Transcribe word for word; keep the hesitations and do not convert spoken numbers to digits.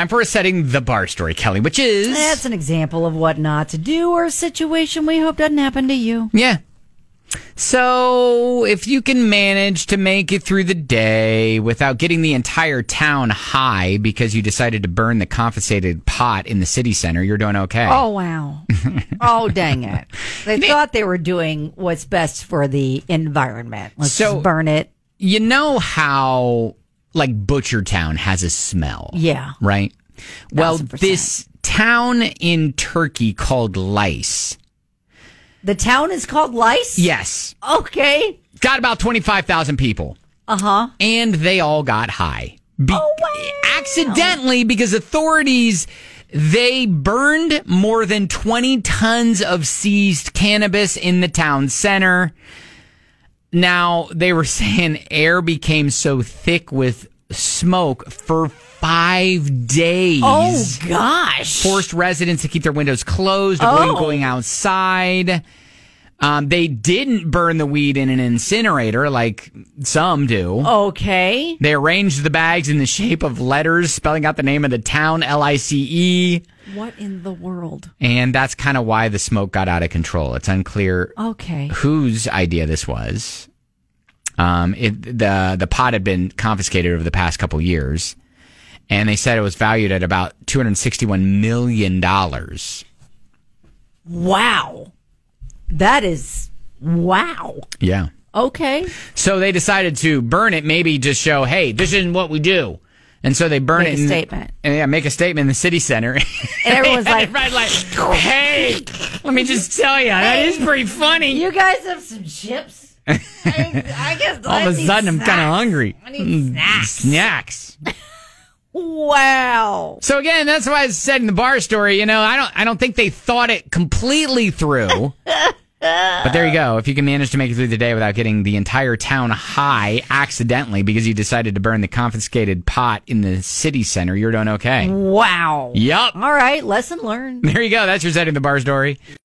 time for a setting the bar story, Kelly, which is... That's an example of what not to do or a situation we hope doesn't happen to you. Yeah. So, if you can manage to make it through the day without getting the entire town high because you decided to burn the confiscated pot in the city center, you're doing okay. Oh, wow. Oh, dang it. They thought they were doing what's best for the environment. Let's So- just burn it. You know how, like, Butchertown has a smell? Yeah. Right? Well, Thousand percent. this town in Turkey called Lice. The town is called Lice? Yes. Okay. Got about twenty-five thousand people. Uh-huh. And they all got high. Be- Oh, wow. Accidentally, because authorities, they burned more than twenty tons of seized cannabis in the town center. Now, they were saying air became so thick with smoke for five days. Oh, gosh. Forced residents to keep their windows closed, avoiding Oh. going outside. Um, they didn't burn the weed in an incinerator like some do. Okay. They arranged the bags in the shape of letters spelling out the name of the town, L I C E. What in the world? And that's kind of why the smoke got out of control. It's unclear Okay. whose idea this was. Um, it, the the pot had been confiscated over the past couple years, and they said it was valued at about two hundred sixty-one million dollars. Wow. That is, wow. Yeah. Okay. So they decided to burn it, maybe just show, hey, this isn't what we do. And so they burn Make it. a in, statement. And yeah, make a statement in the city center. And everyone's like, Everybody's like, hey, let me just tell you, that is pretty funny. you guys have some chips? I, I guess All of a sudden, I'm kind of hungry. I need snacks. Snacks. Wow. So again, that's why I said in the bar story, you know, I don't I don't think they thought it completely through. But there you go. If you can manage to make it through the day without getting the entire town high accidentally because you decided to burn the confiscated pot in the city center, you're doing okay. Wow. Yup. All right. Lesson learned. There you go. That's your setting the bar story.